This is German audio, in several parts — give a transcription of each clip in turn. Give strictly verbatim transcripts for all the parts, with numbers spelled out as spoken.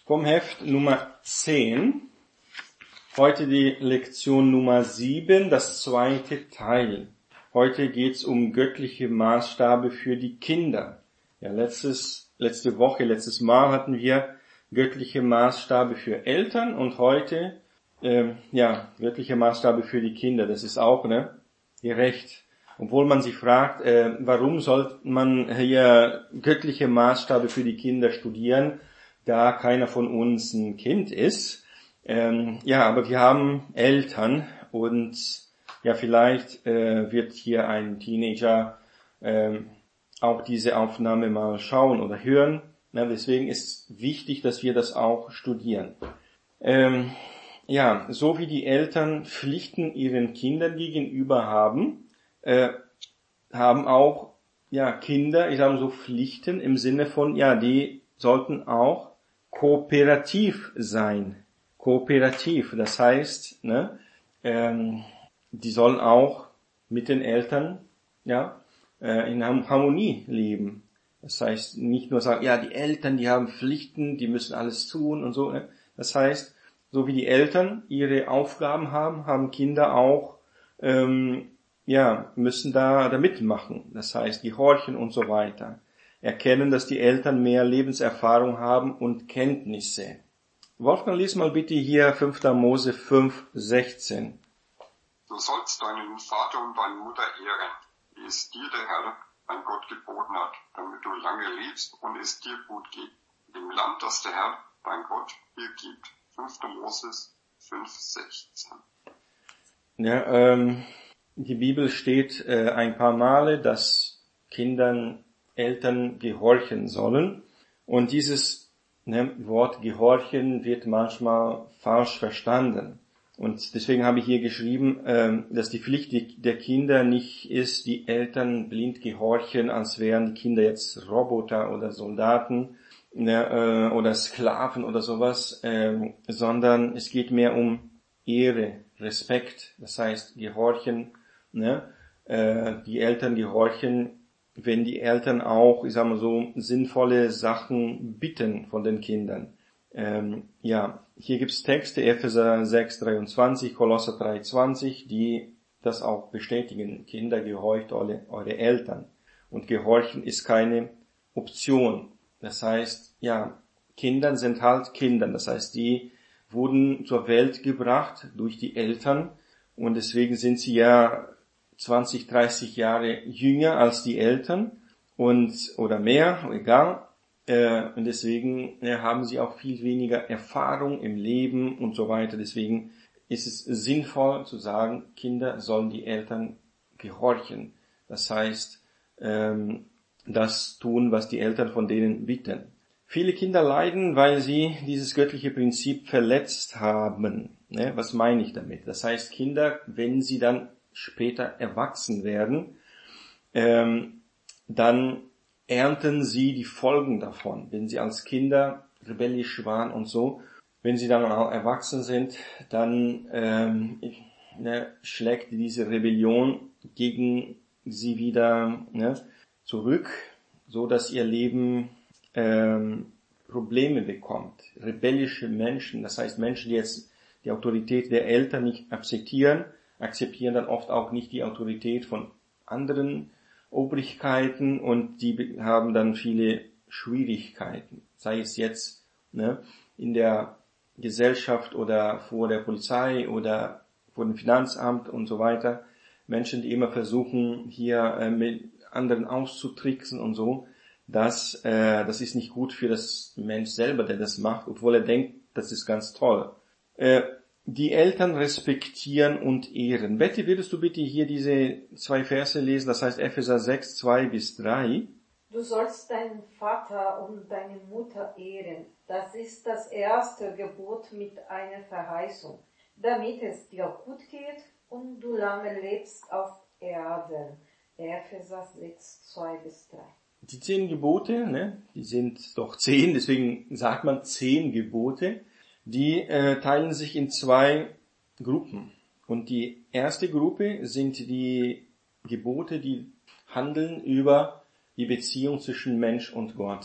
vom Heft Nummer zehn. Heute die Lektion Nummer sieben, das zweite Teil. Heute geht's um göttliche Maßstabe für die Kinder. Ja, letztes, letzte Woche, letztes Mal hatten wir göttliche Maßstabe für Eltern und heute, ähm, ja, göttliche Maßstabe für die Kinder. Das ist auch, ne, gerecht. Obwohl man sich fragt, äh, warum sollte man hier göttliche Maßstabe für die Kinder studieren, da keiner von uns ein Kind ist. Ähm, ja, aber wir haben Eltern und ja, vielleicht äh, wird hier ein Teenager äh, auch diese Aufnahme mal schauen oder hören. Ja, deswegen ist wichtig, dass wir das auch studieren. Ähm, ja, so wie die Eltern Pflichten ihren Kindern gegenüber haben, äh, haben auch ja Kinder, ich sage so Pflichten im Sinne von, ja, die sollten auch kooperativ sein. Kooperativ, das heißt, ne, ähm, die sollen auch mit den Eltern ja äh, in Harmonie leben. Das heißt, nicht nur sagen, ja, die Eltern, die haben Pflichten, die müssen alles tun und so. Ne? Das heißt, so wie die Eltern ihre Aufgaben haben, haben Kinder auch, ähm, ja, müssen da, da mitmachen. Das heißt, die horchen und so weiter. Erkennen, dass die Eltern mehr Lebenserfahrung haben und Kenntnisse. Wolfgang, lies mal bitte hier fünfter Mose fünf, sechzehn. Du sollst deinen Vater und deine Mutter ehren, wie es dir der Herr, dein Gott, geboten hat, damit du lange lebst und es dir gut geht. Im Land, das der Herr, dein Gott, dir gibt. fünfter Mose fünf, sechzehn. Ja, ähm, die Bibel steht äh, ein paar Male, dass Kindern Eltern gehorchen sollen. Und dieses ne, Wort gehorchen wird manchmal falsch verstanden. Und deswegen habe ich hier geschrieben, ähm, dass die Pflicht der Kinder nicht ist, die Eltern blind gehorchen, als wären die Kinder jetzt Roboter oder Soldaten ne, äh, oder Sklaven oder sowas, ähm, sondern es geht mehr um Ehre, Respekt, das heißt gehorchen, ne, äh, die Eltern gehorchen, wenn die Eltern auch, ich sag mal so, sinnvolle Sachen bitten von den Kindern. Ähm, ja, hier gibt's Texte, Epheser sechs, dreiundzwanzig, Kolosser drei, zwanzig, die das auch bestätigen. Kinder, gehorcht eure, eure Eltern. Und gehorchen ist keine Option. Das heißt, ja, Kinder sind halt Kinder. Das heißt, die wurden zur Welt gebracht durch die Eltern und deswegen sind sie ja zwanzig, dreißig Jahre jünger als die Eltern und oder mehr, egal. Äh, und deswegen äh, haben sie auch viel weniger Erfahrung im Leben und so weiter. Deswegen ist es sinnvoll zu sagen, Kinder sollen die Eltern gehorchen. Das heißt, ähm, das tun, was die Eltern von denen bitten. Viele Kinder leiden, weil sie dieses göttliche Prinzip verletzt haben. Ne? Was meine ich damit? Das heißt, Kinder, wenn sie dann später erwachsen werden, ähm, dann ernten sie die Folgen davon. Wenn sie als Kinder rebellisch waren und so, wenn sie dann auch erwachsen sind, dann ähm, ne, schlägt diese Rebellion gegen sie wieder ne, zurück, so dass ihr Leben ähm, Probleme bekommt. Rebellische Menschen, das heißt Menschen, die jetzt die Autorität der Eltern nicht akzeptieren, akzeptieren dann oft auch nicht die Autorität von anderen Obrigkeiten und die haben dann viele Schwierigkeiten, sei es jetzt ne, in der Gesellschaft oder vor der Polizei oder vor dem Finanzamt und so weiter. Menschen, die immer versuchen, hier äh, mit anderen auszutricksen und so, das, äh, das ist nicht gut für das Mensch selber, der das macht, obwohl er denkt, das ist ganz toll. Äh, Die Eltern respektieren und ehren. Betty, würdest du bitte hier diese zwei Verse lesen, das heißt Epheser sechs, zwei bis drei. Du sollst deinen Vater und deine Mutter ehren. Das ist das erste Gebot mit einer Verheißung, damit es dir gut geht und du lange lebst auf Erden. Epheser sechs, zwei bis drei. Die zehn Gebote, ne, die sind doch zehn, deswegen sagt man zehn Gebote. Die äh, teilen sich in zwei Gruppen. Und die erste Gruppe sind die Gebote, die handeln über die Beziehung zwischen Mensch und Gott.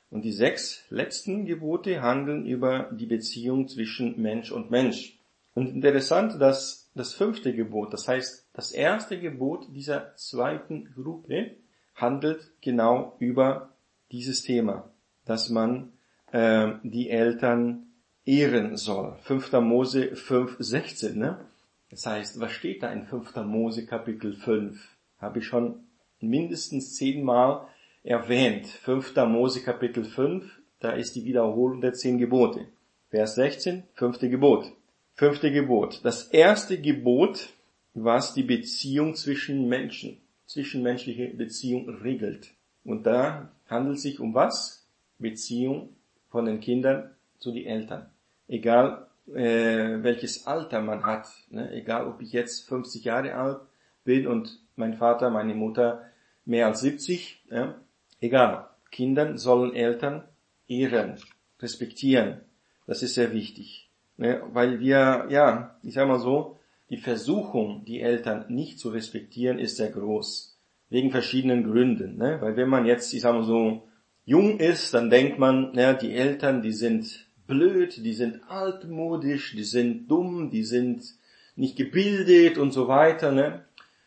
Und die sechs letzten Gebote handeln über die Beziehung zwischen Mensch und Mensch. Und interessant, dass das fünfte Gebot, das heißt das erste Gebot dieser zweiten Gruppe, handelt genau über dieses Thema, dass man äh, die Eltern ehren soll. fünfter Mose fünf sechzehn, ne? Das heißt, was steht da in fünfter Mose Kapitel fünf? Habe ich schon mindestens zehnmal erwähnt. fünfter Mose Kapitel fünf, da ist die Wiederholung der zehn Gebote. Vers sechzehn, fünfte Gebot. Fünfte Gebot. Das erste Gebot, was die Beziehung zwischen Menschen, zwischenmenschliche Beziehung regelt. Und da handelt es sich um was? Beziehung von den Kindern zu den Eltern. Egal, äh, welches Alter man hat, ne? Egal, ob ich jetzt fünfzig Jahre alt bin und mein Vater, meine Mutter mehr als siebzig, ja? Egal. Kindern sollen Eltern ehren, respektieren. Das ist sehr wichtig. Ne? Weil wir, ja, ich sag mal so, die Versuchung, die Eltern nicht zu respektieren, ist sehr groß. Wegen verschiedenen Gründen. Ne? Weil wenn man jetzt, ich sag mal so, jung ist, dann denkt man, ja, die Eltern, die sind blöd, die sind altmodisch, die sind dumm, die sind nicht gebildet und so weiter. Ne?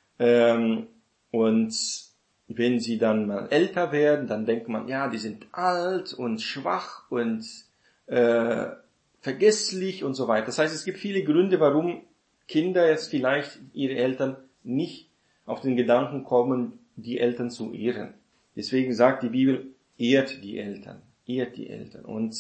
Ähm, und wenn sie dann mal älter werden, dann denkt man, ja, die sind alt und schwach und äh, vergesslich und so weiter. Das heißt, es gibt viele Gründe, warum Kinder jetzt vielleicht ihre Eltern nicht auf den Gedanken kommen, die Eltern zu ehren. Deswegen sagt die Bibel, ehrt die Eltern, ehrt die Eltern. Und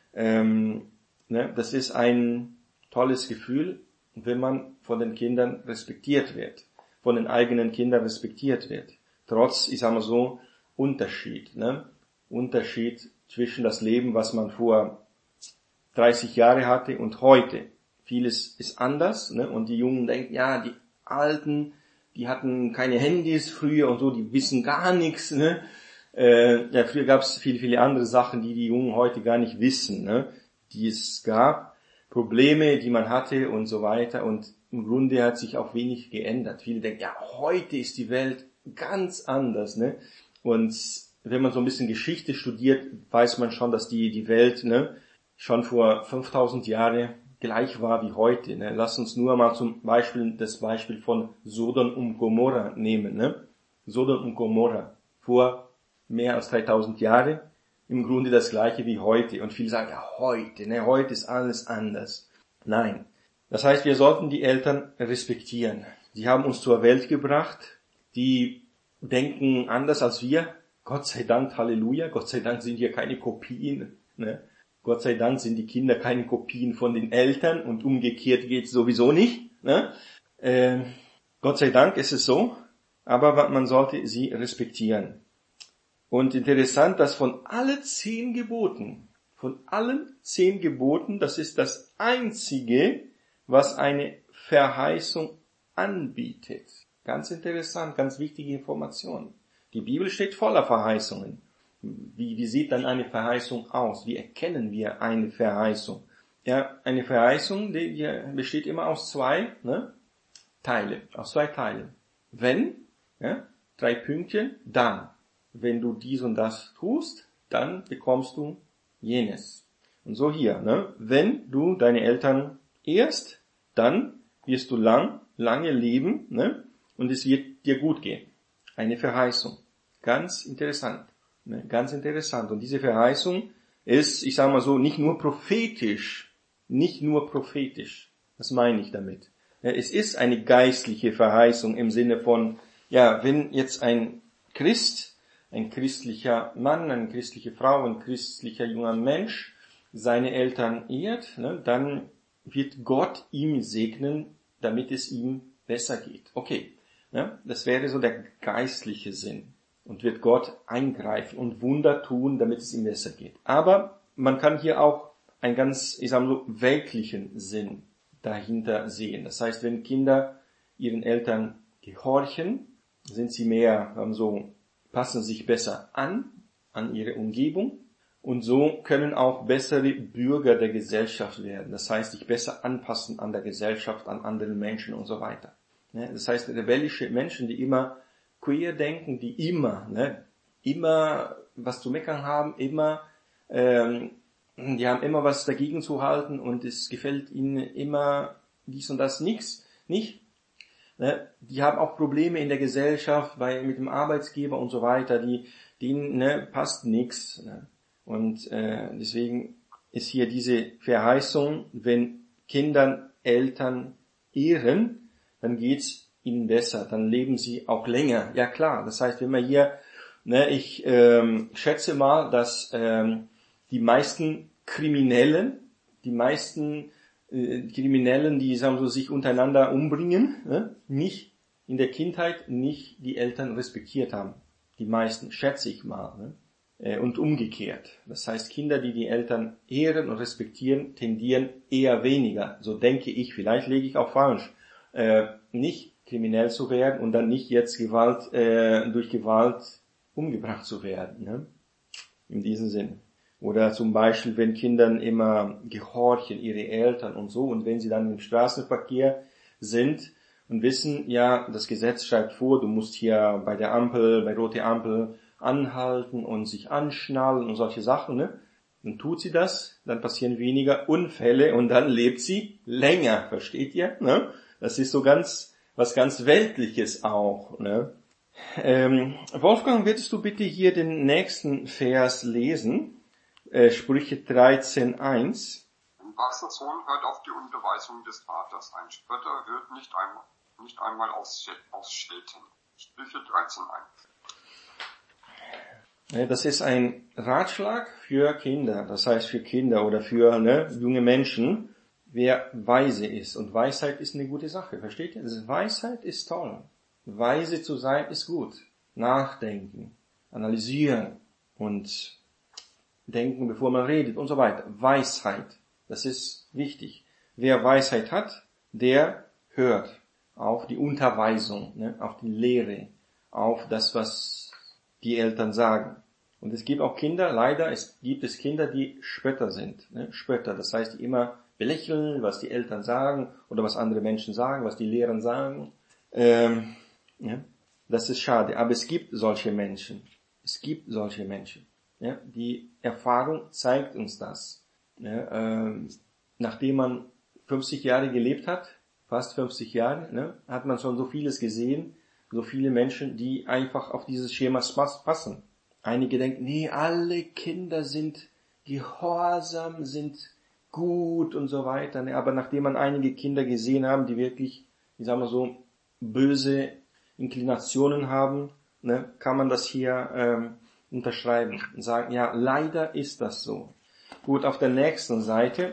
ähm, ne, das ist ein tolles Gefühl, wenn man von den Kindern respektiert wird, von den eigenen Kindern respektiert wird. Trotz, ich sag mal so, Unterschied, ne? Unterschied zwischen das Leben, was man vor dreißig Jahre hatte und heute. Vieles ist anders, ne? Und die Jungen denken, ja, die Alten, die hatten keine Handys früher und so, die wissen gar nichts, ne? Äh, ja, früher gab es viele, viele andere Sachen, die die Jungen heute gar nicht wissen, ne? Die es gab, Probleme, die man hatte und so weiter. Und im Grunde hat sich auch wenig geändert. Viele denken, ja, heute ist die Welt ganz anders, ne? Und wenn man so ein bisschen Geschichte studiert, weiß man schon, dass die, die Welt, ne, schon vor fünftausend Jahren gleich war wie heute, ne? Lass uns nur mal zum Beispiel das Beispiel von Sodom und Gomorra nehmen, ne? Sodom und Gomorra. Vor mehr als dreitausend Jahren im Grunde das gleiche wie heute. Und viele sagen, ja, heute, ne, heute ist alles anders. Nein. Das heißt, wir sollten die Eltern respektieren. Sie haben uns zur Welt gebracht. Die denken anders als wir. Gott sei Dank, Halleluja. Gott sei Dank sind wir keine Kopien. Ne? Gott sei Dank sind die Kinder keine Kopien von den Eltern und umgekehrt geht's sowieso nicht. Ne? Äh, Gott sei Dank ist es so, aber man sollte sie respektieren. Und interessant, dass von allen zehn Geboten, von allen zehn Geboten, das ist das einzige, was eine Verheißung anbietet. Ganz interessant, ganz wichtige Information. Die Bibel steht voller Verheißungen. Wie, wie sieht dann eine Verheißung aus? Wie erkennen wir eine Verheißung? Ja, eine Verheißung, die, die besteht immer aus zwei ne, Teile, aus zwei Teilen. Wenn, ja, drei Pünktchen, dann. Wenn du dies und das tust, dann bekommst du jenes. Und so hier, ne? Wenn du deine Eltern ehrst, dann wirst du lang, lange leben, ne? Und es wird dir gut gehen. Eine Verheißung. Ganz interessant. Ne? Ganz interessant. Und diese Verheißung ist, ich sage mal so, nicht nur prophetisch. Nicht nur prophetisch. Was meine ich damit? Ja, es ist eine geistliche Verheißung im Sinne von, ja, wenn jetzt ein Christ, ein christlicher Mann, eine christliche Frau, ein christlicher junger Mensch seine Eltern ehrt, ne, dann wird Gott ihm segnen, damit es ihm besser geht. Okay, ne, das wäre so der geistliche Sinn. Und wird Gott eingreifen und Wunder tun, damit es ihm besser geht. Aber man kann hier auch einen ganz, ich sag mal so, weltlichen Sinn dahinter sehen. Das heißt, wenn Kinder ihren Eltern gehorchen, sind sie mehr, so, passen sich besser an, an ihre Umgebung. Und so können auch bessere Bürger der Gesellschaft werden. Das heißt, sich besser anpassen an der Gesellschaft, an anderen Menschen und so weiter. Das heißt, rebellische Menschen, die immer queer denken, die immer, ne, immer was zu meckern haben, immer ähm, die haben immer was dagegen zu halten und es gefällt ihnen immer dies und das nichts, nicht. Ne? Die haben auch Probleme in der Gesellschaft, weil mit dem Arbeitsgeber und so weiter, die, denen ne, passt nichts. Ne? Und äh, deswegen ist hier diese Verheißung, wenn Kindern Eltern ehren, dann geht's ihnen besser, dann leben sie auch länger. Ja klar, das heißt, wenn man hier, ne, ich ähm, schätze mal, dass ähm, die meisten Kriminellen, die meisten äh, Kriminellen, die sagen so, sich untereinander umbringen, ne, nicht in der Kindheit nicht die Eltern respektiert haben. Die meisten, schätze ich mal. Ne? Und umgekehrt. Das heißt, Kinder, die die Eltern ehren und respektieren, tendieren eher weniger. So denke ich, vielleicht lege ich auch falsch, äh, nicht kriminell zu werden und dann nicht jetzt Gewalt äh, durch Gewalt umgebracht zu werden. Ne? In diesem Sinn. Oder zum Beispiel, wenn Kindern immer gehorchen, ihre Eltern und so, und wenn sie dann im Straßenverkehr sind und wissen, ja, das Gesetz schreibt vor, du musst hier bei der Ampel, bei roter Ampel anhalten und sich anschnallen und solche Sachen, ne? Dann tut sie das, dann passieren weniger Unfälle und dann lebt sie länger, versteht ihr? Ne? Das ist so ganz, was ganz Weltliches auch, ne? Ähm, Wolfgang, würdest du bitte hier den nächsten Vers lesen? Äh, Sprüche dreizehn eins. Ein wachser Sohn hört auf die Unterweisung des Vaters. Ein Spötter hört nicht einmal, nicht einmal aufs, aufs Schelten. Sprüche dreizehn eins. Das ist ein Ratschlag für Kinder, das heißt für Kinder oder für ne, junge Menschen, wer weise ist. Und Weisheit ist eine gute Sache, versteht ihr? Also Weisheit ist toll. Weise zu sein ist gut. Nachdenken, analysieren und denken, bevor man redet und so weiter. Weisheit, das ist wichtig. Wer Weisheit hat, der hört auf die Unterweisung, ne, auf die Lehre, auf das, was die Eltern sagen. Und es gibt auch Kinder, leider, es gibt es Kinder, die Spötter sind. Ne? Spötter, das heißt, die immer belächeln, was die Eltern sagen oder was andere Menschen sagen, was die Lehrer sagen. Ähm, ja? Das ist schade. Aber es gibt solche Menschen. Es gibt solche Menschen. Ja? Die Erfahrung zeigt uns das. Ja? Ähm, nachdem man fünfzig Jahre gelebt hat, fast fünfzig Jahre, ne, hat man schon so vieles gesehen, so viele Menschen, die einfach auf dieses Schema passen. Einige denken, nee, alle Kinder sind gehorsam, sind gut und so weiter. Aber nachdem man einige Kinder gesehen haben, die wirklich, ich sag mal so, böse Inklinationen haben, ne, kann man das hier ähm, unterschreiben und sagen, ja, leider ist das so. Gut, auf der nächsten Seite,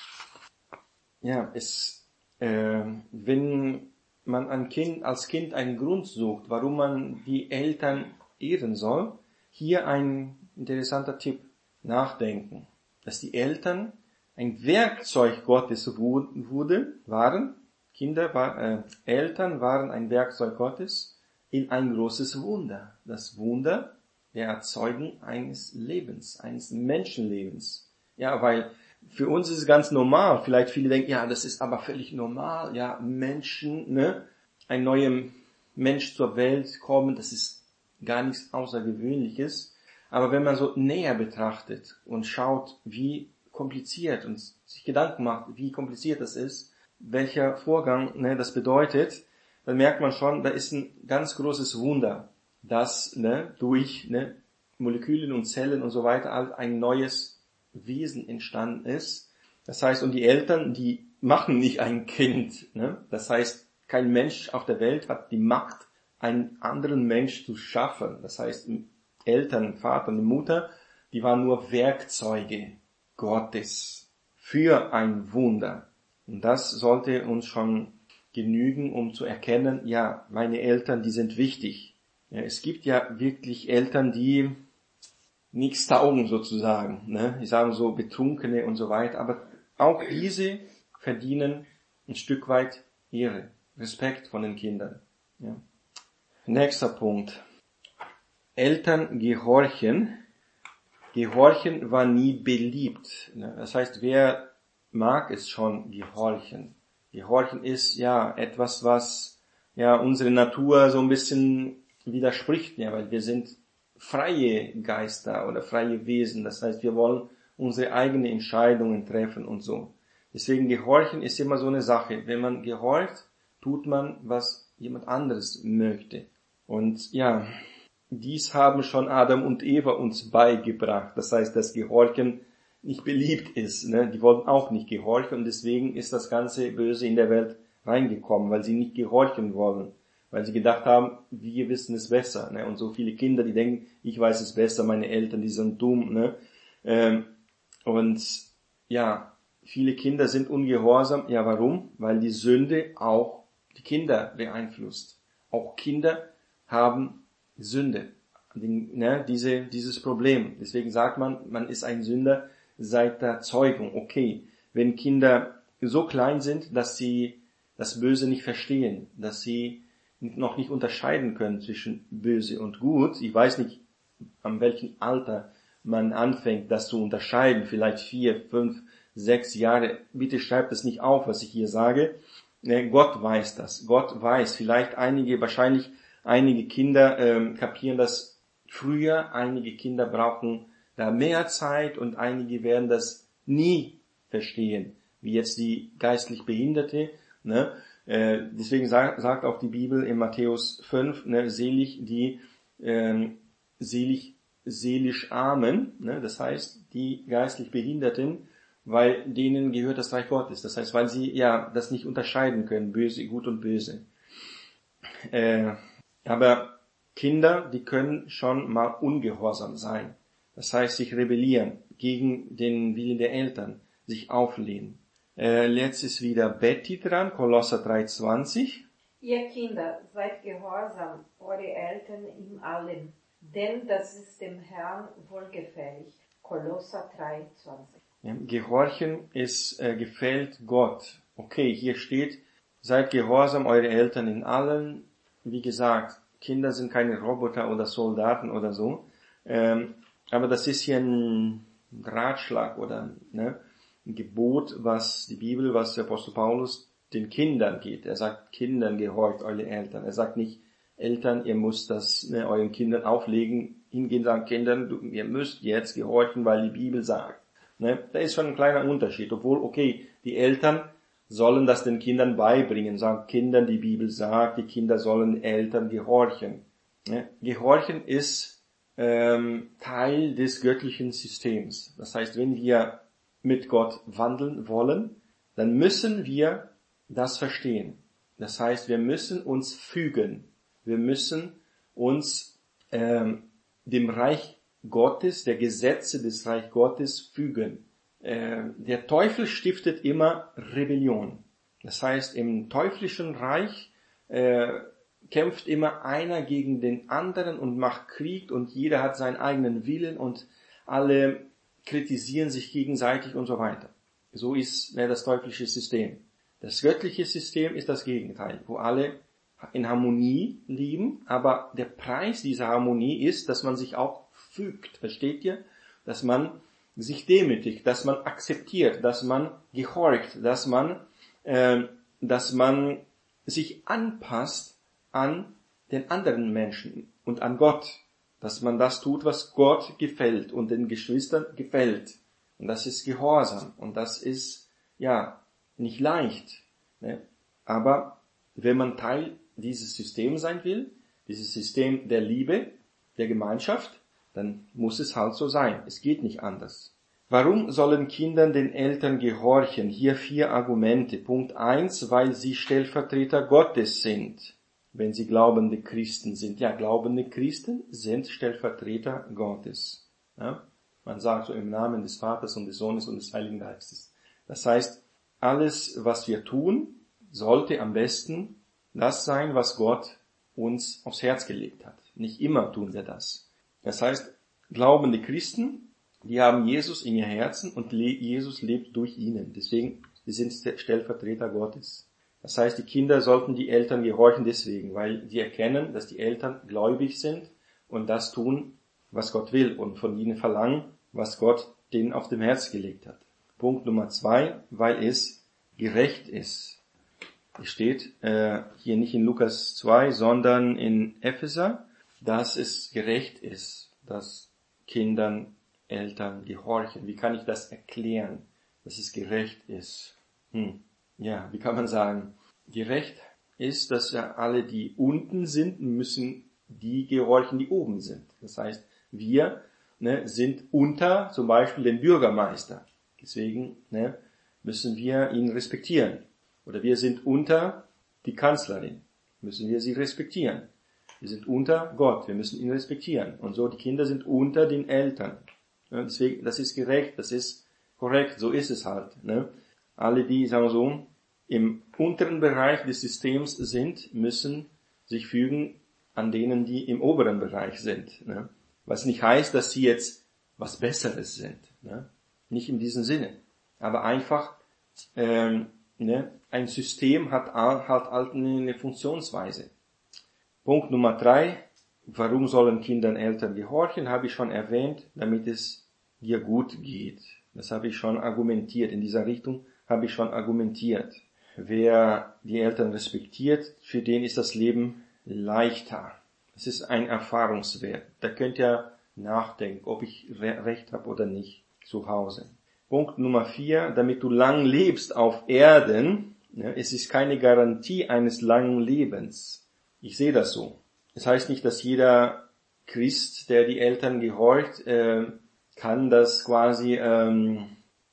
ja, es, äh, wenn man ein Kind, als Kind einen Grund sucht, warum man die Eltern ehren soll, hier ein interessanter Tipp. Nachdenken. Dass die Eltern ein Werkzeug Gottes wurde, waren, Kinder, war, äh, Eltern waren ein Werkzeug Gottes in ein großes Wunder. Das Wunder der Erzeugung eines Lebens, eines Menschenlebens. Ja, weil für uns ist es ganz normal. Vielleicht viele denken, ja, das ist aber völlig normal. Ja, Menschen, ne, ein neuer Mensch zur Welt kommen, das ist gar nichts Außergewöhnliches. Aber wenn man so näher betrachtet und schaut, wie kompliziert und sich Gedanken macht, wie kompliziert das ist, welcher Vorgang ne, das bedeutet, dann merkt man schon, da ist ein ganz großes Wunder, dass ne, durch ne, Moleküle und Zellen und so weiter ein neues Wesen entstanden ist. Das heißt, und die Eltern, die machen nicht ein Kind. Ne? Das heißt, kein Mensch auf der Welt hat die Macht, einen anderen Mensch zu schaffen. Das heißt, Eltern, Vater und Mutter, die waren nur Werkzeuge Gottes für ein Wunder. Und das sollte uns schon genügen, um zu erkennen, ja, meine Eltern, die sind wichtig. Ja, es gibt ja wirklich Eltern, die nichts taugen sozusagen. Ne? Ich sage so Betrunkene und so weiter. Aber auch diese verdienen ein Stück weit Ehre, Respekt von den Kindern. Ja. Nächster Punkt. Eltern gehorchen. Gehorchen war nie beliebt. Das heißt, wer mag es schon gehorchen? Gehorchen ist ja etwas, was ja unsere Natur so ein bisschen widerspricht, ja, weil wir sind freie Geister oder freie Wesen. Das heißt, wir wollen unsere eigenen Entscheidungen treffen und so. Deswegen Gehorchen ist immer so eine Sache. Wenn man gehorcht, tut man, was jemand anderes möchte. Und ja, dies haben schon Adam und Eva uns beigebracht. Das heißt, dass Gehorchen nicht beliebt ist. Ne? Die wollten auch nicht gehorchen und deswegen ist das ganze Böse in der Welt reingekommen, weil sie nicht gehorchen wollen. Weil sie gedacht haben, wir wissen es besser. Ne? Und so viele Kinder, die denken, ich weiß es besser, meine Eltern, die sind dumm. Ne? Ähm, und ja, viele Kinder sind ungehorsam. Ja, warum? Weil die Sünde auch die Kinder beeinflusst. Auch Kinder haben Sünde. Ne? Diese, dieses Problem. Deswegen sagt man, man ist ein Sünder seit der Zeugung. Okay, wenn Kinder so klein sind, dass sie das Böse nicht verstehen, dass sie noch nicht unterscheiden können zwischen Böse und Gut. Ich weiß nicht, an welchem Alter man anfängt, das zu unterscheiden. Vielleicht vier, fünf, sechs Jahre. Bitte schreibt es nicht auf, was ich hier sage. Gott weiß das. Gott weiß. Vielleicht einige, wahrscheinlich einige Kinder ähm, kapieren das früher. Einige Kinder brauchen da mehr Zeit und einige werden das nie verstehen. Wie jetzt die geistlich Behinderte, ne? Äh, deswegen sagt, sagt auch die Bibel in Matthäus fünf, ne, selig die ähm, selig seelisch Armen, ne, das heißt die geistlich Behinderten, weil denen gehört das Reich Gottes. Das heißt, weil sie ja das nicht unterscheiden können, böse, gut und böse. Äh, aber Kinder, die können schon mal ungehorsam sein. Das heißt, sich rebellieren gegen den Willen der Eltern, sich auflehnen. Äh, jetzt ist wieder Betty dran, Kolosser drei zwanzig. Ihr Kinder, seid gehorsam, eure Eltern in allem, denn das ist dem Herrn wohlgefällig. Kolosser drei zwanzig. Ja, Gehorchen ist, äh, gefällt Gott. Okay, hier steht, seid gehorsam, eure Eltern in allem. Wie gesagt, Kinder sind keine Roboter oder Soldaten oder so. Ähm, aber das ist hier ein Ratschlag oder ne, ein Gebot, was die Bibel, was der Apostel Paulus den Kindern geht. Er sagt, Kindern gehorcht eure Eltern. Er sagt nicht, Eltern, ihr müsst das ne, euren Kindern auflegen, hingehen, sagen, Kindern, du, ihr müsst jetzt gehorchen, weil die Bibel sagt. Ne? Da ist schon ein kleiner Unterschied. Obwohl, okay, die Eltern sollen das den Kindern beibringen, sagen Kindern, die Bibel sagt, die Kinder sollen Eltern gehorchen. Ne? Gehorchen ist ähm, Teil des göttlichen Systems. Das heißt, wenn wir mit Gott wandeln wollen, dann müssen wir das verstehen. Das heißt, wir müssen uns fügen. Wir müssen uns ähm, dem Reich Gottes, der Gesetze des Reich Gottes fügen. Äh, der Teufel stiftet immer Rebellion. Das heißt, im teuflischen Reich äh, kämpft immer einer gegen den anderen und macht Krieg und jeder hat seinen eigenen Willen und alle kritisieren sich gegenseitig und so weiter. So ist ne, das teuflische System. Das göttliche System ist das Gegenteil, wo alle in Harmonie leben, aber der Preis dieser Harmonie ist, dass man sich auch fügt, versteht ihr? Dass man sich demütigt, dass man akzeptiert, dass man gehorcht, dass man, äh, dass man sich anpasst an den anderen Menschen und an Gott, dass man das tut, was Gott gefällt und den Geschwistern gefällt. Und das ist Gehorsam und das ist, ja, nicht leicht. Ne? Aber wenn man Teil dieses Systems sein will, dieses System der Liebe, der Gemeinschaft, dann muss es halt so sein. Es geht nicht anders. Warum sollen Kinder den Eltern gehorchen? Hier vier Argumente. Punkt eins, weil sie Stellvertreter Gottes sind, wenn sie glaubende Christen sind. Ja, glaubende Christen sind Stellvertreter Gottes. Ja? Man sagt so im Namen des Vaters und des Sohnes und des Heiligen Geistes. Das heißt, alles, was wir tun, sollte am besten das sein, was Gott uns aufs Herz gelegt hat. Nicht immer tun wir das. Das heißt, glaubende Christen, die haben Jesus in ihr Herzen und Jesus lebt durch ihnen. Deswegen, sie sind Stellvertreter Gottes. Das heißt, die Kinder sollten die Eltern gehorchen deswegen, weil sie erkennen, dass die Eltern gläubig sind und das tun, was Gott will und von ihnen verlangen, was Gott denen auf dem Herz gelegt hat. Punkt Nummer zwei, weil es gerecht ist. Es steht äh, hier nicht in Lukas zwei, sondern in Epheser, dass es gerecht ist. dass Kindern Eltern gehorchen? Wie kann ich das erklären, dass es gerecht ist? Hm. Ja, wie kann man sagen? Gerecht ist, dass ja alle, die unten sind, müssen die gehorchen, die oben sind. Das heißt, wir ne, sind unter zum Beispiel den Bürgermeister. Deswegen ne, müssen wir ihn respektieren. Oder wir sind unter die Kanzlerin. Müssen wir sie respektieren. Wir sind unter Gott. Wir müssen ihn respektieren. Und so, die Kinder sind unter den Eltern. Ja, deswegen, das ist gerecht, das ist korrekt. So ist es halt. Ne? Alle, die, sagen wir so, im unteren Bereich des Systems sind, müssen sich fügen an denen, die im oberen Bereich sind. Ne? Was nicht heißt, dass sie jetzt was Besseres sind. Ne? Nicht in diesem Sinne. Aber einfach, ähm, ne? ein System hat halt eine Funktionsweise. Punkt Nummer drei. Warum sollen Kindern Eltern gehorchen? Habe ich schon erwähnt, damit es dir gut geht. Das habe ich schon argumentiert. In dieser Richtung habe ich schon argumentiert. Wer die Eltern respektiert, für den ist das Leben leichter. Es ist ein Erfahrungswert. Da könnt ihr nachdenken, ob ich recht habe oder nicht zu Hause. Punkt Nummer vier. Damit du lang lebst auf Erden, ja, es ist keine Garantie eines langen Lebens. Ich sehe das so. Es heißt nicht, dass jeder Christ, der die Eltern gehorcht, äh, kann das quasi ähm,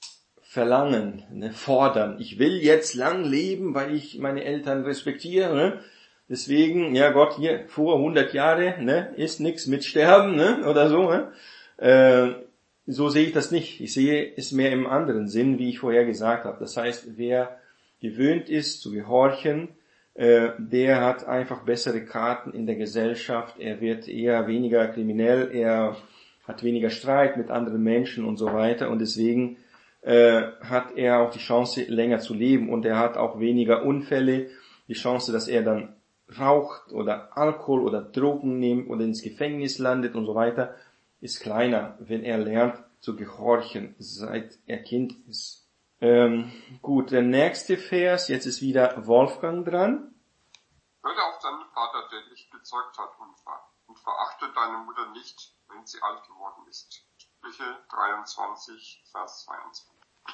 verlangen, ne, fordern. Ich will jetzt lang leben, weil ich meine Eltern respektiere. Ne? Deswegen, ja Gott, hier vor hundert Jahre, ne, ist nichts mit Sterben, ne, oder so. Ne? Äh, so sehe ich das nicht. Ich sehe es mehr im anderen Sinn, wie ich vorher gesagt habe. Das heißt, wer gewöhnt ist zu gehorchen, äh, der hat einfach bessere Karten in der Gesellschaft. Er wird eher weniger kriminell, er hat weniger Streit mit anderen Menschen und so weiter. Und deswegen äh, hat er auch die Chance, länger zu leben. Und er hat auch weniger Unfälle. Die Chance, dass er dann raucht oder Alkohol oder Drogen nimmt oder ins Gefängnis landet und so weiter, ist kleiner, wenn er lernt zu gehorchen, seit er Kind ist. Ähm, gut, der nächste Vers, jetzt ist wieder Wolfgang dran. Höre auf deinen Vater, der dich gezeugt hat, und, ver und verachte deine Mutter nicht, wenn sie alt geworden ist. Sprüche dreiundzwanzig, Vers zweiundzwanzig.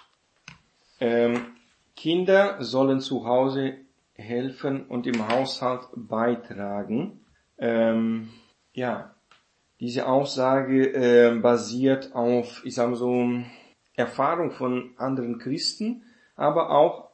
Ähm, Kinder sollen zu Hause helfen und im Haushalt beitragen. Ähm, ja, diese Aussage äh, basiert auf, ich sage mal so, Erfahrung von anderen Christen, aber auch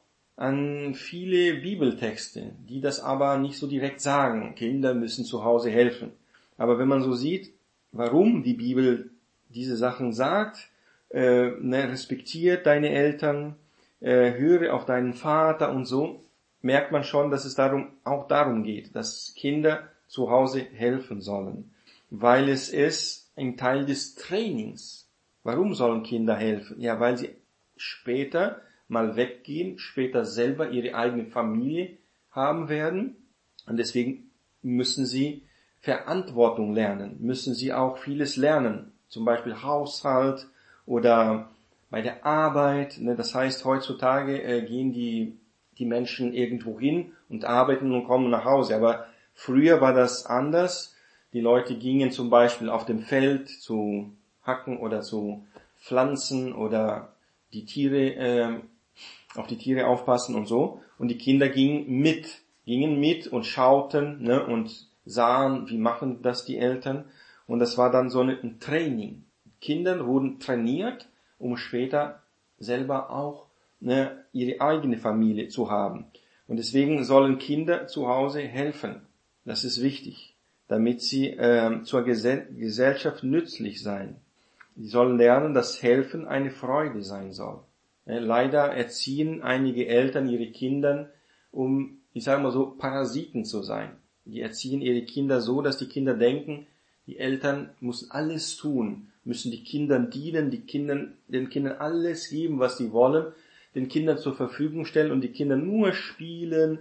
an viele Bibeltexte, die das aber nicht so direkt sagen. Kinder müssen zu Hause helfen. Aber wenn man so sieht, warum die Bibel diese Sachen sagt, äh, ne, respektiert deine Eltern, äh, höre auf deinen Vater und so, merkt man schon, dass es darum auch darum geht, dass Kinder zu Hause helfen sollen, weil es ist ein Teil des Trainings. Warum sollen Kinder helfen? Ja, weil sie später mal weggehen, später selber ihre eigene Familie haben werden. Und deswegen müssen sie Verantwortung lernen, müssen sie auch vieles lernen. Zum Beispiel Haushalt oder bei der Arbeit. Das heißt, heutzutage gehen die, die Menschen irgendwo hin und arbeiten und kommen nach Hause. Aber früher war das anders. Die Leute gingen zum Beispiel auf dem Feld zu hacken oder zu pflanzen oder die Tiere, äh, auf die Tiere aufpassen und so. Und die Kinder gingen mit, gingen mit und schauten, ne, und sahen, wie machen das die Eltern. Und das war dann so ein Training. Kinder wurden trainiert, um später selber auch, ne, ihre eigene Familie zu haben. Und deswegen sollen Kinder zu Hause helfen. Das ist wichtig, damit sie äh, zur Gesell- Gesellschaft nützlich sein. Sie sollen lernen, dass Helfen eine Freude sein soll. Leider erziehen einige Eltern ihre Kinder, um, ich sage mal so, Parasiten zu sein. Die erziehen ihre Kinder so, dass die Kinder denken, die Eltern müssen alles tun, müssen die Kindern dienen, die Kindern, den Kindern alles geben, was sie wollen, den Kindern zur Verfügung stellen und die Kinder nur spielen,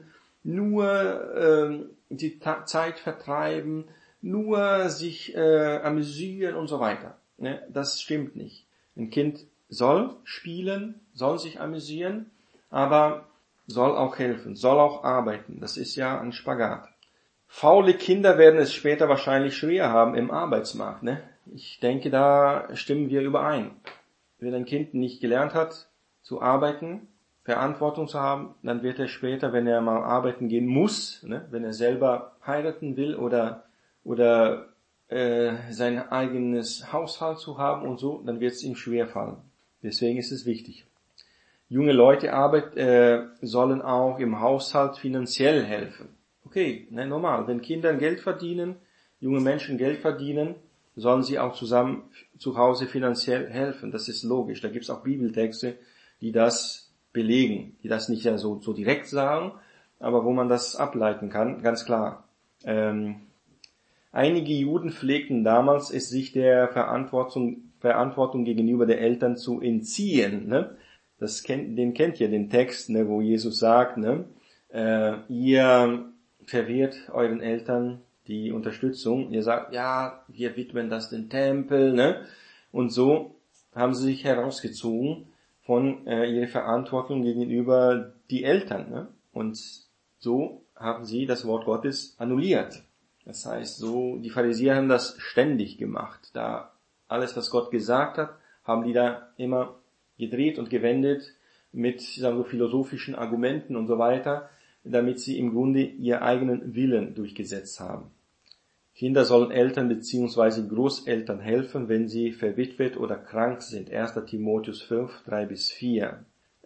nur ähm, die Ta- Zeit vertreiben, nur sich äh, amüsieren und so weiter. Ne, das stimmt nicht. Ein Kind soll spielen, soll sich amüsieren, aber soll auch helfen, soll auch arbeiten. Das ist ja ein Spagat. Faule Kinder werden es später wahrscheinlich schwer haben im Arbeitsmarkt. Ne? ich denke, da stimmen wir überein. Wenn ein Kind nicht gelernt hat, zu arbeiten, Verantwortung zu haben, dann wird er später, wenn er mal arbeiten gehen muss, ne, wenn er selber heiraten will oder oder äh, sein eigenes Haushalt zu haben und so, dann wird es ihm schwerfallen. Deswegen ist es wichtig. Junge Leute arbeit, äh, sollen auch im Haushalt finanziell helfen. Okay, ne, normal. Wenn Kinder Geld verdienen, junge Menschen Geld verdienen, sollen sie auch zusammen zu Hause finanziell helfen. Das ist logisch. Da gibt es auch Bibeltexte, die das belegen, die das nicht ja so, so direkt sagen, aber wo man das ableiten kann, ganz klar. Ähm, einige Juden pflegten damals, es sich der Verantwortung, Verantwortung gegenüber den Eltern zu entziehen. Ne? Das kennt, den kennt ihr den Text, ne, wo Jesus sagt, ne, äh, ihr verwehrt euren Eltern die Unterstützung. Ihr sagt, ja, wir widmen das den Tempel, ne? Und so haben sie sich herausgezogen von äh, ihrer Verantwortung gegenüber die Eltern, ne? Und so haben sie das Wort Gottes annulliert. Das heißt, so die Pharisäer haben das ständig gemacht. Da alles, was Gott gesagt hat, haben die da immer gedreht und gewendet mit, sagen wir, philosophischen Argumenten und so weiter, damit sie im Grunde ihren eigenen Willen durchgesetzt haben. Kinder sollen Eltern bzw. Großeltern helfen, wenn sie verwitwet oder krank sind. erster Timotheus fünf, drei bis vier.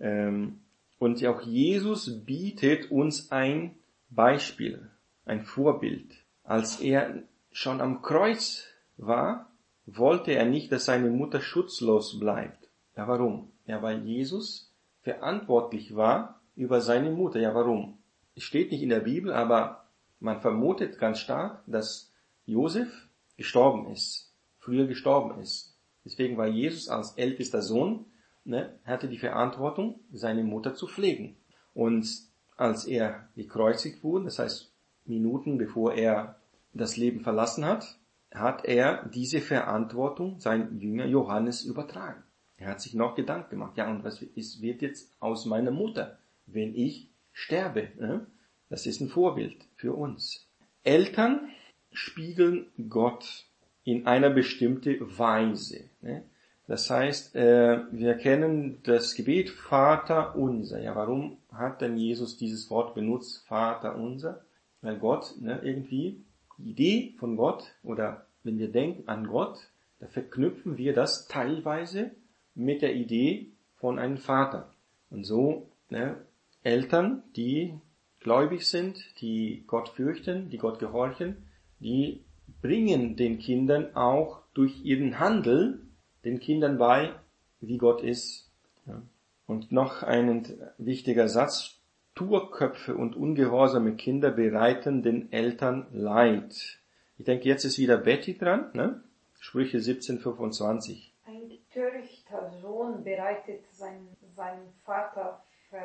Und auch Jesus bietet uns ein Beispiel, ein Vorbild. Als er schon am Kreuz war, wollte er nicht, dass seine Mutter schutzlos bleibt. Ja, warum? Ja, weil Jesus verantwortlich war über seine Mutter. Ja, warum? Es steht nicht in der Bibel, aber man vermutet ganz stark, dass Josef gestorben ist, früher gestorben ist. Deswegen war Jesus als ältester Sohn, ne, hatte die Verantwortung, seine Mutter zu pflegen. Und als er gekreuzigt wurde, das heißt Minuten bevor er das Leben verlassen hat, hat er diese Verantwortung seinem Jünger Johannes übertragen. Er hat sich noch Gedanken gemacht, ja, und was ist, wird jetzt aus meiner Mutter, wenn ich sterbe? Ne? Das ist ein Vorbild für uns. Eltern spiegeln Gott in einer bestimmten Weise. Ne? Das heißt, äh, wir kennen das Gebet Vater unser. Ja, warum hat denn Jesus dieses Wort benutzt, Vater unser? Weil Gott, ne, irgendwie, die Idee von Gott, oder wenn wir denken an Gott, da verknüpfen wir das teilweise mit der Idee von einem Vater. Und so, ne, Eltern, die gläubig sind, die Gott fürchten, die Gott gehorchen, die bringen den Kindern auch durch ihren Handel den Kindern bei, wie Gott ist. Ja. Und noch ein wichtiger Satz. Sturköpfe und ungehorsame Kinder bereiten den Eltern Leid. Ich denke, jetzt ist wieder Betty dran, ne? Sprüche siebzehn, fünfundzwanzig. Ein törichter Sohn bereitet sein, seinem Vater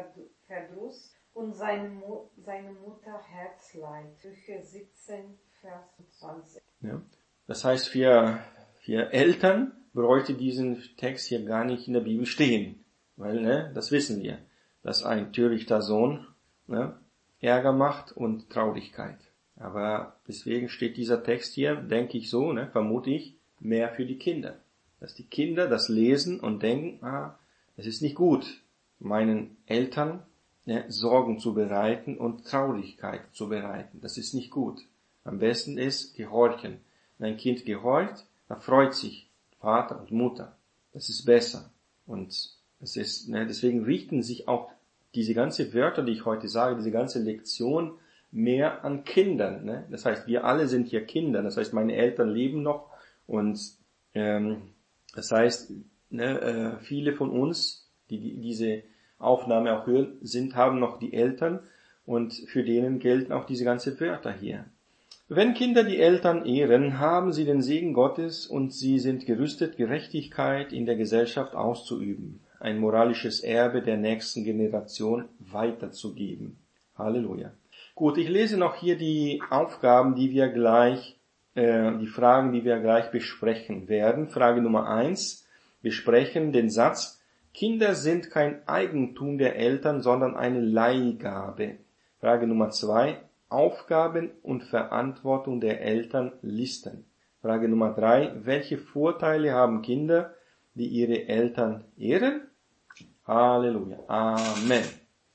Verdruss und sein Mu- seine Mutter Herzleid. Sprüche siebzehn, Vers zwanzig. Ja. Das heißt, für, für Eltern bräuchte diesen Text hier gar nicht in der Bibel stehen. Weil, ne, das wissen wir, dass ein törichter Sohn, ne, Ärger macht und Traurigkeit. Aber deswegen steht dieser Text hier, denke ich so, ne, vermute ich, mehr für die Kinder. Dass die Kinder das lesen und denken, ah, es ist nicht gut, meinen Eltern, ne, Sorgen zu bereiten und Traurigkeit zu bereiten. Das ist nicht gut. Am besten ist gehorchen. Wenn ein Kind gehorcht, dann freut sich Vater und Mutter. Das ist besser. Und es ist, ne, deswegen richten sich auch diese ganze Wörter, die ich heute sage, diese ganze Lektion mehr an Kindern. Ne? Das heißt, wir alle sind hier Kinder. Das heißt, meine Eltern leben noch und ähm, das heißt, ne, äh, viele von uns, die, die diese Aufnahme auch hören, sind, haben noch die Eltern und für denen gelten auch diese ganzen Wörter hier. Wenn Kinder die Eltern ehren, haben sie den Segen Gottes und sie sind gerüstet, Gerechtigkeit in der Gesellschaft auszuüben, ein moralisches Erbe der nächsten Generation weiterzugeben. Halleluja. Gut, ich lese noch hier die Aufgaben, die wir gleich, äh, die Fragen, die wir gleich besprechen werden. Frage Nummer eins. Wir sprechen den Satz, Kinder sind kein Eigentum der Eltern, sondern eine Leihgabe. Frage Nummer zwei. Aufgaben und Verantwortung der Eltern listen. Frage Nummer drei. Welche Vorteile haben Kinder, die ihre Eltern ehren? Halleluja. Amen.